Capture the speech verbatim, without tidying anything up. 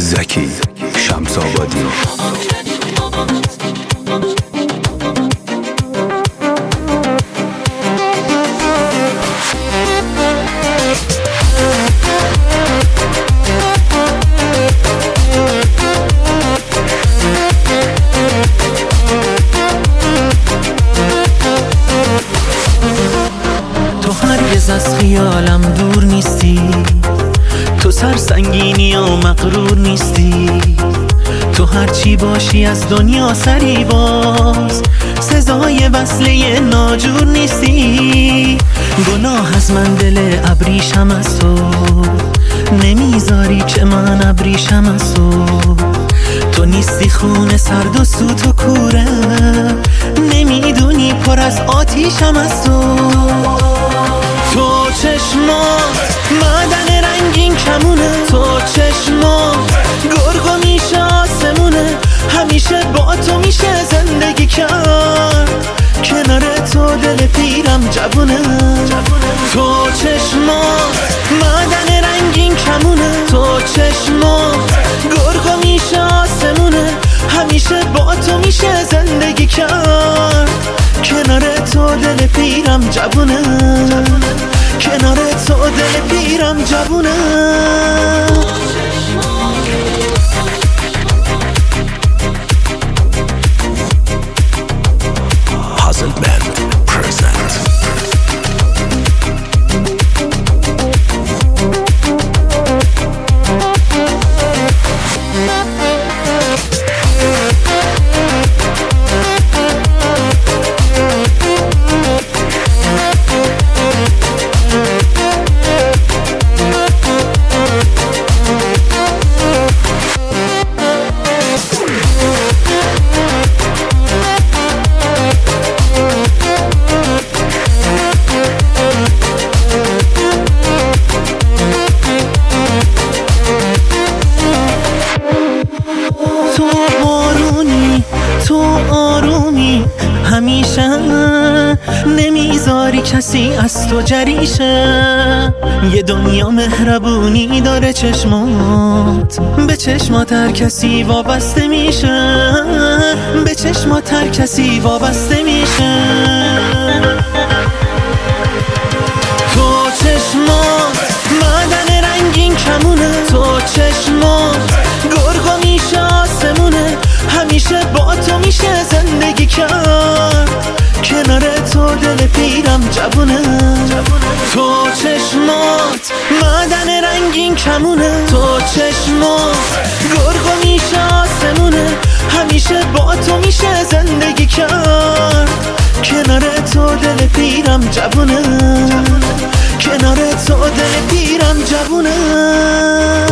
زکی شمس‌آبادی. از خیالم دور نیستی، تو سرسنگینی و مغرور نیستی، تو هرچی باشی از دنیا سری باز، سزای وصله ناجور نیستی. گناه از من دل ابریشم از تو، نمیذاری که من ابریشم از تو. تو نیستی خون سرد و سوت و کوره، نمیدونی پر از آتیشم از تو. تو چشمات معدن رنگین کمونه، تو چشمات گرگو میشه آسمونه، همیشه با تو میشه زندگی کرد، کنار تو دل پیرم جوونه. تو چشمات معدن رنگین کمونه، تو چشمات گرگو میشه آسمونه، همیشه با تو میشه زندگی کرد، کنار تو دل پیرم جوونه، کنار تو دل پیرم جوونه. تو آرومی همیشه، نمیذاری کسی از تو جریشه. یه دنیا مهربونی داره چشمات، به چشمات هر کسی وابسته میشه، به چشمات هر کسی وابسته میشه. تو چشمات معدن رنگین کمونه، تو چشمات گرگو میشه آسمونه، همیشه با تو میشه زندگی کرد، کنار تو دل پیرم جوونه. تو چشمات معدن رنگین کمونه، تو چشمات گرگو میشه آسمونه، همیشه با تو میشه زندگی کرد، کنار تو دل پیرم جوونه، کنار تو دل پیرم جوونه.